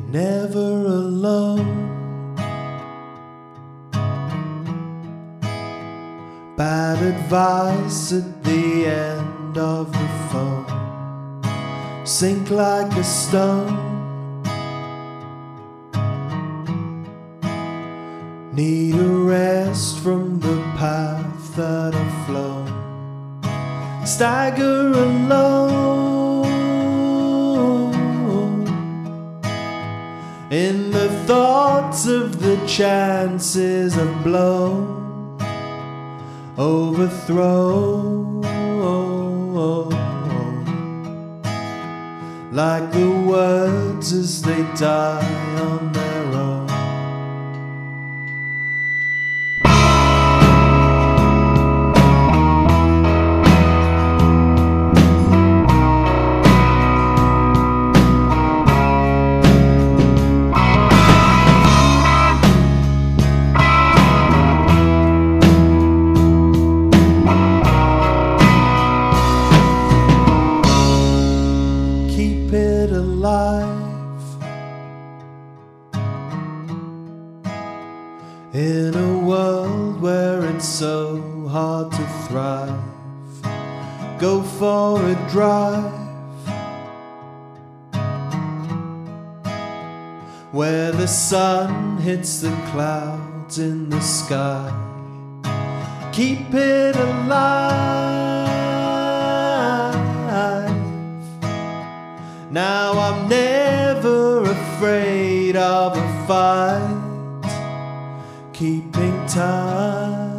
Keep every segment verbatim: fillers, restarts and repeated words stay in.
never alone. Bad advice at the end of the phone. Sink like a stone. Need a rest from the path that I've flown. Stagger alone in the thoughts of the chances I've blown. Overthrow like the words as they die on their own. Keep it alive in a world where it's so hard to thrive. Go for a drive where the sun hits the clouds in the sky. Keep it alive. Now I'm never afraid of a fight, keeping time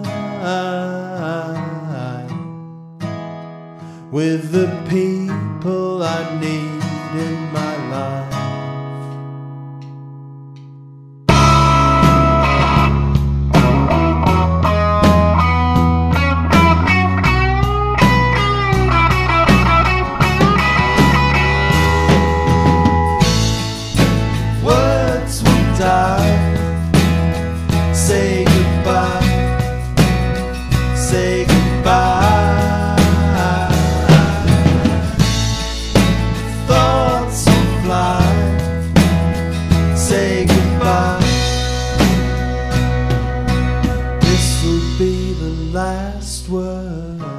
with the people I need in my life. Say goodbye, say goodbye. Thoughts will fly, say goodbye. This will be the last word.